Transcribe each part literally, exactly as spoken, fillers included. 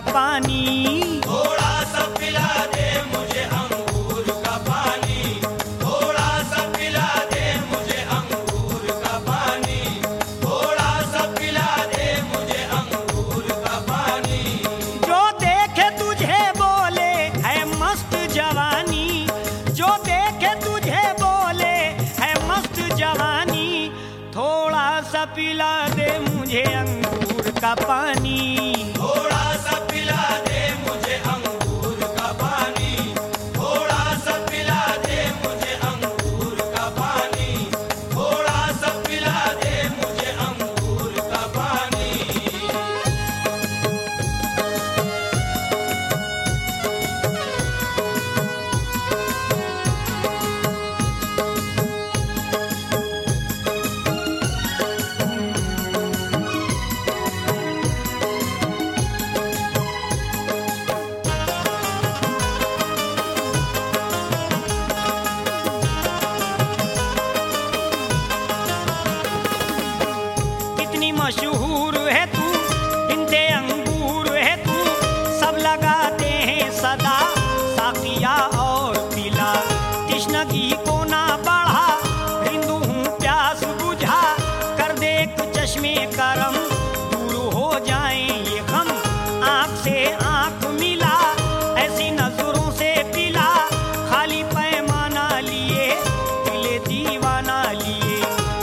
पानी। थोड़ा सा पिला दे मुझे अंगूर का पानी, थोड़ा सा पिला दे मुझे अंगूर का पानी, थोड़ा सा पिला दे मुझे अंगूर का पानी। जो देखे तुझे बोले है मस्त जवानी, जो देखे तुझे बोले है मस्त जवानी, थोड़ा सा पिला दे मुझे अंगूर का पानी। थोड़ा सा पिला दे मुझे अंगूर का पानी, थोड़ा सा पिला दे मुझे अंगूर का पानी, थोड़ा सा पिला दे मुझे अंगूर का पानी। कितनी मशहूर है तू, बिनते अंगूर है तू, सब लगाते हैं सदा साकिया और पीला। तृष्णगी को ना बढ़ा, रिंदू हूँ प्यास बुझा, कर दे एक चश्मे करम, दूर हो जाए ये गम। आँख से आँख मिला, ऐसी नजरों से पिला, खाली पैमाना लिए दिले दीवाना लिए।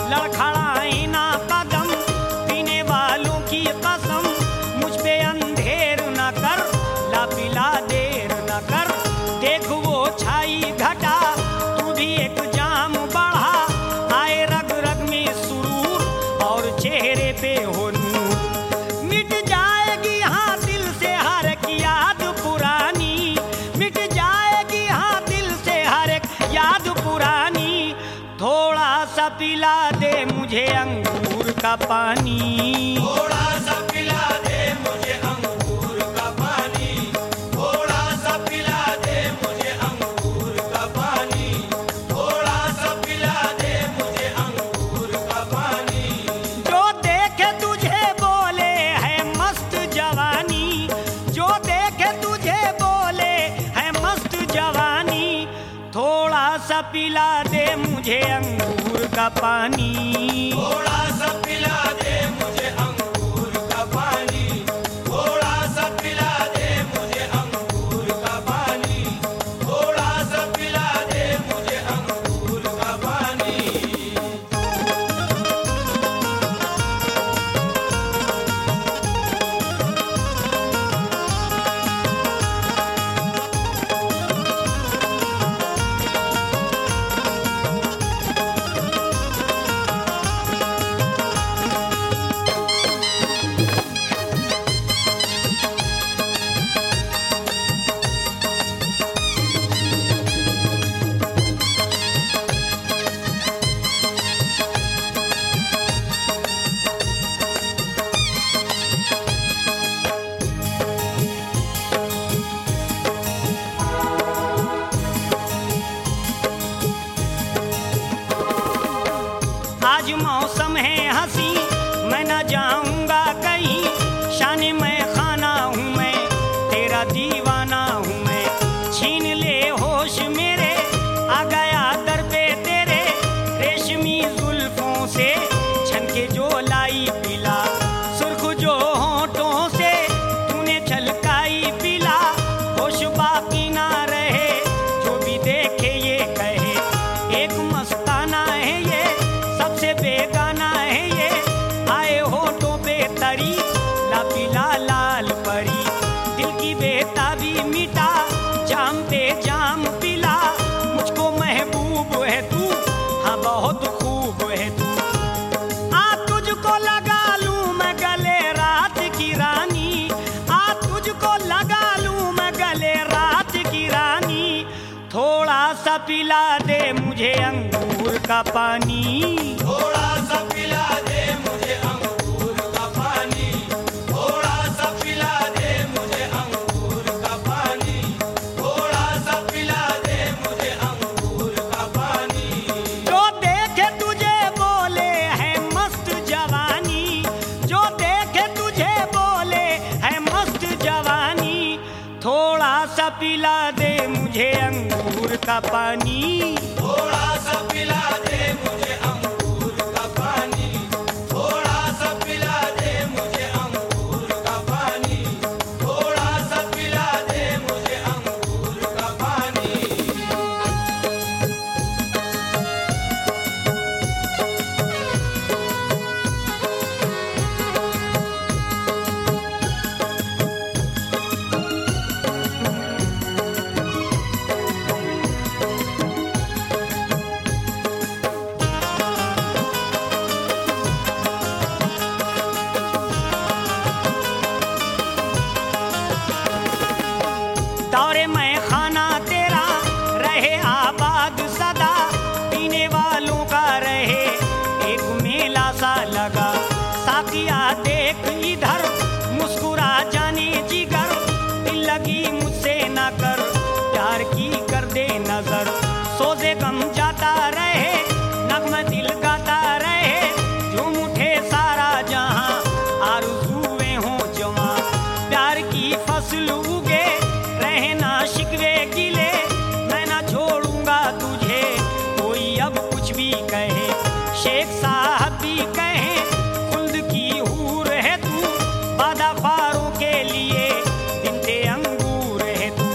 लड़खड़ाए ना कदम, पीने वालों की कसम, मुझ पे अंधेर न कर, ला पिला देर न कर। देख वो छाई घटा, तू भी एक जाम बढ़ा, आए रग रग में सुरूर और चेहरे पे हो नूर। मिट जाएगी हाँ दिल से हर एक याद पुरानी, मिट जाएगी हाँ दिल से हर एक याद पुरानी। थोड़ा सा पिला दे मुझे अंगूर का पानी। थोड़ा सा पिला दे मुझे अंगूर का पानी, थोड़ा सा पिला दे मुझे अंगूर का पानी, थोड़ा सा पिला दे मुझे अंगूर का पानी। जो देखे तुझे बोले है मस्त जवानी, जो देखे तुझे बोले है मस्त जवानी, थोड़ा सा पिला दे मुझे अंगूर का पानी। थोड़ा सा पिला दे मुझे अंगूर का पानी, थोड़ा सा पिला दे मुझे अंगूर का पानी, थोड़ा सा पिला दे मुझे अंगूर का पानी। आज मौसम है हंसी, मैं न जाऊंगा कहीं, शान मैं खाना हूँ मैं, तेरा दीवाना हूँ मैं। छीन ले होश मेरे, आ गया दर पे तेरे, रेशमी जुल्फों से छनके जो लाई पिला, सुर्ख जो होठों से तूने छलकाई पिला। होश बाकी ना रहे, जो भी देखे ये कहे, एक मस्ताना है ये, सबसे बेगाना है ये। आए होठों पे तरी, ला पिला लाल परी, दिल की बेताबी मिटा, जाम पे जाम पिला। मुझको महबूब है तू, हाँ बहुत खूब है तू। आ तुझको लगा लूं मैं गले रात की रानी, आ तुझको लगा लूं मैं गले रात की रानी। थोड़ा सा पिला दे मुझे अंगूर का पानी। थोड़ा सा पिला दे मुझे अंगूर का पानी, थोड़ा सा पिला दे मुझे अंगूर का पानी, थोड़ा सा पिला दे मुझे अंगूर का पानी। जो देखे तुझे बोले है मस्त जवानी, जो देखे तुझे बोले है मस्त जवानी, सा पिला दे मुझे अंगूर का पानी, थोड़ा सा पिला दे मुझे अंगूर का पानी, थोड़ा सा पिला दे मुझे अंगूर का पानी, थोड़ा सा पिला दे मुझे अंगूर का पानी। दौरे में खाना तेरा रहे आबाद सदा, पीने वालों का रहे एक मेला सा लगा। साकिया देख इधर मुस्कुरा जाने जिगर, दिल लगी मुझसे न कर प्यार की कर दे नजर। सोजे गम जाता रहे नगमा दिल गाता रहे, झूम उठे सारा जहां आरज़ुएं हो जवां। प्यार की फसल उगे रहे ना शिकवे गिले, मैं ना छोड़ूंगा तुझे कोई अब कुछ भी कहे। शेख साहब भी कहे खुल्द की हूर है तू, बादा फारों के लिए बिनते अंगूर है तू।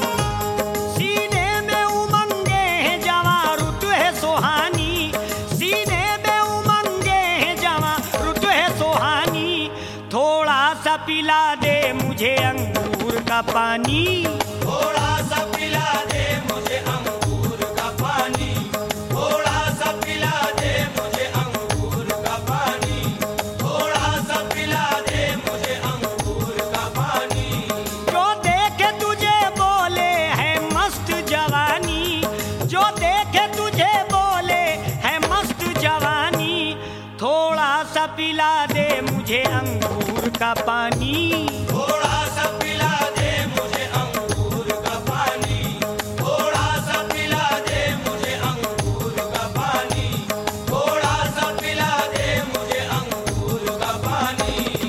सीने में उमंगे हैं जवां रुत है सुहानी, सीने में उमंगे हैं जवां रुत है सुहानी। थोड़ा सा पिला दे मुझे अंगूर का पानी, थोड़ा सा पिला दे मुझे अंगूर का पानी, थोड़ा सा पिला दे मुझे अंगूर का पानी, थोड़ा सा पिला दे मुझे अंगूर का पानी। जो देखे तुझे बोले है मस्त जवानी, जो देखे तुझे बोले है मस्त जवानी। थोड़ा सा पिला दे मुझे अंगूर का पानी, थोड़ा सा पिला दे मुझे अंगूर का पानी, थोड़ा सा पिला दे मुझे अंगूर का पानी, थोड़ा सा पिला दे मुझे अंगूर का पानी।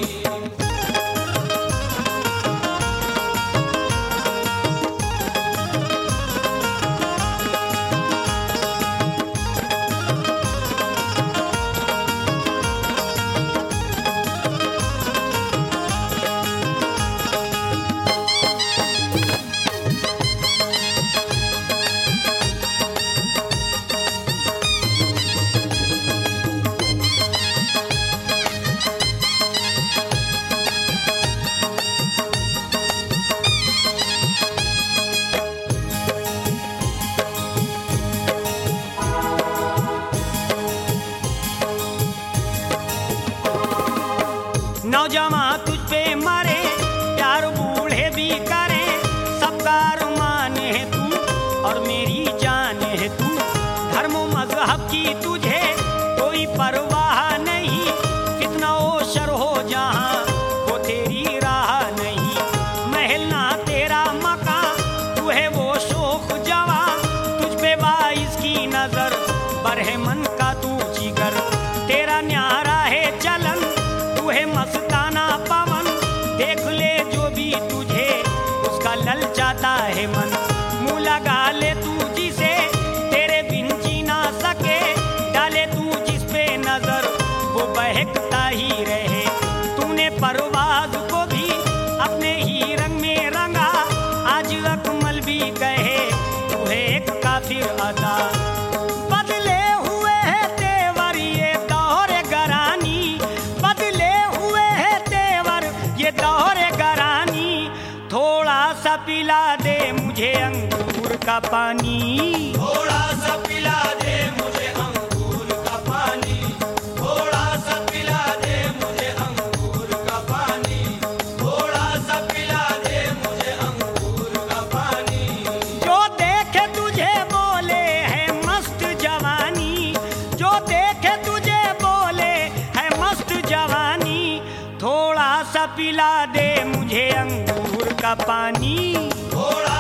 नौजवान तुझ पे मरे प्यार बूढ़े भी करे, सबका अरमान है तू और मेरी जान है तू। धर्म मजहब की तुझे कोई परवाह नहीं, कितना ओशर हो जहां वो तेरी राह नहीं। महल ना तेरा मकान तू है वो शोख जवां, तुझ पे बाइस की नजर बरहमन का तू जिगर। तेरा न्यारा है चलन तू है मस्ताना पवन, देख ले जो भी तुझे उसका ललचाता है मन। मुँह लगा ले तू जिसे तेरे बिन जी ना सके, डाले तू जिस पे नजर वो बहकता ही रहे। तूने परवाज को भी अपने ही रंग में रंगा, आज अकमल भी कहे तू है एक काफिर अदा। बदले हुए है तेवर ये दौर गरानी, बदले हुए है तेवर ये दौर गरानी। थोड़ा सा पिला दे मुझे अंगूर का पानी, थोड़ा सा पिला दे मुझे अंगूर का पानी, थोड़ा सा पिला दे मुझे अंगूर का पानी, थोड़ा सा पिला दे मुझे अंगूर का पानी। जो देखे तुझे बोले है मस्त जवानी, जो देखे तुझे बोले है मस्त जवानी। थोड़ा सा पिला दे मुझे अंगूर का पानी, थोड़ा